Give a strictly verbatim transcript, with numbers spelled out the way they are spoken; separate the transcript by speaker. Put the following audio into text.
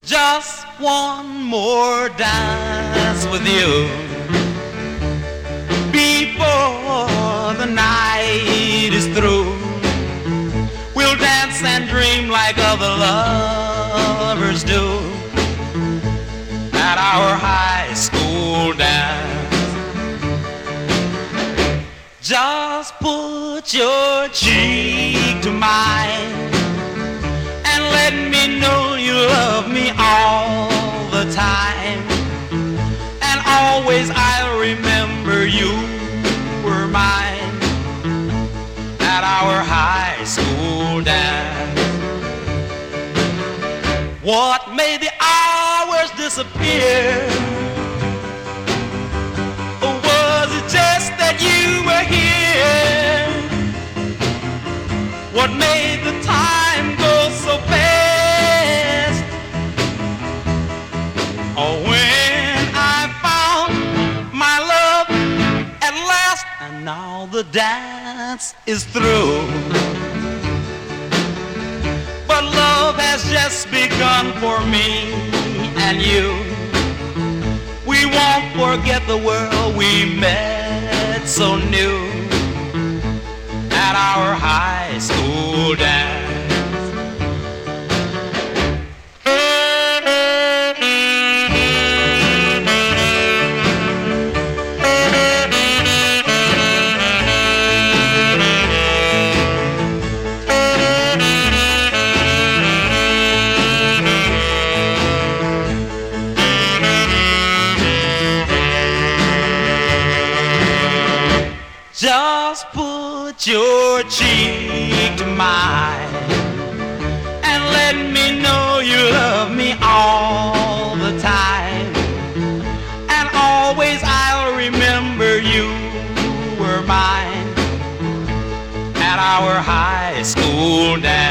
Speaker 1: Just one more dance with you before the night is through. We'll dance and dream like other lovers do at our high school dance. Just put your cheek to mine and let me know you love me all the time. And always I'll remember you were mine at our high school dance. What made the hours disappear? Or was it just that you were here? What made the time go so fast? Oh, when I found my love at last, and now the dance is through. But love has just begun for me and you. We won't forget the world we met so new at our high school dance. Just put your cheek to mine and let me know you love me all the time. And always I'll remember you were mine at our high school dance.